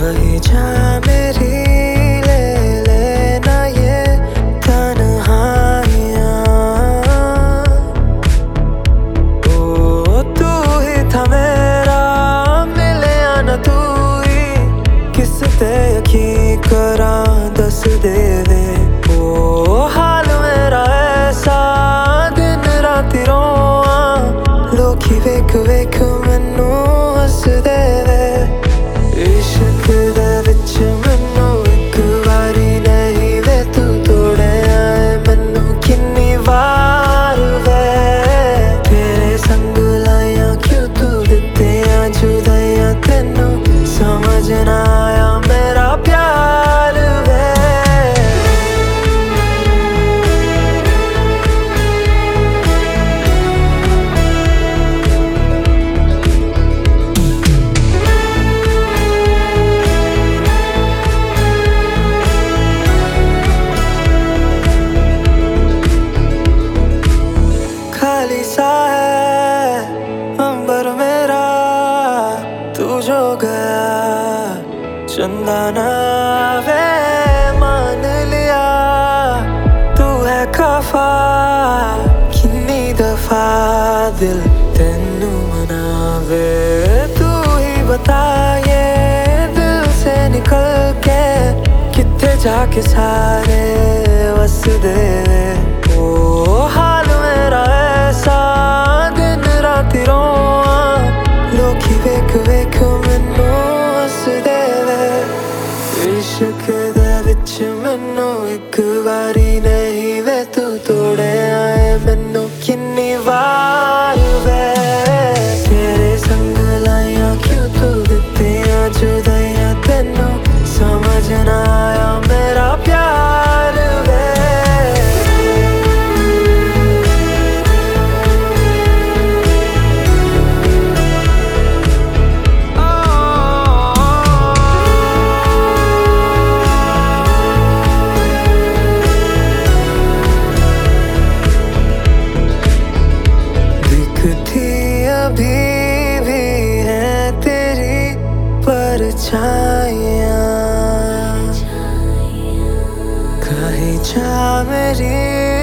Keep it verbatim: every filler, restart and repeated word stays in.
कहीं जा मेरी ले लेना ये तन्हाइयाँ। ओ तू ही था मेरा, मिले आना तू ही, किस ते यकीन करा दस दे दे। ओ हाल मेरा ऐसा दिन राती रोआ, लोकी वेख वेख मैनू हस दे वे। इश्क दे विच मैनू एक वारी नहीं वे तू तोड़े आए मैनू किन्नी वार वे। तेरे संग लाया क्यों तू दिते आ जुदाइयां, तेनू समझ ना आया मेरा प्यार वे। खाली सा है अंबर मेरा, तू जो गया चंदा ना वे। मान लिया तू है खफा, कितनी दफा दिल तेनू मनावे। तू ही बता ये दिल से निकल के किथे जाके सारे वस दे। ओ हाल मेरा ऐसा दिन राती रोआ, लोकी वेख वेख मैनू हस दे वे। इश्क दे विच मैनू एक वारी नहीं वे तू तोड़े आए मैनू किन्नी वार वे। तेरे संग लाइया क्यों तू दिते आ जुदाइयां, तेनू समझ ना आया मेरा प्यार वे। दिखती अभी भी है तेरी परछाइयाँ, कहीं जा मेरी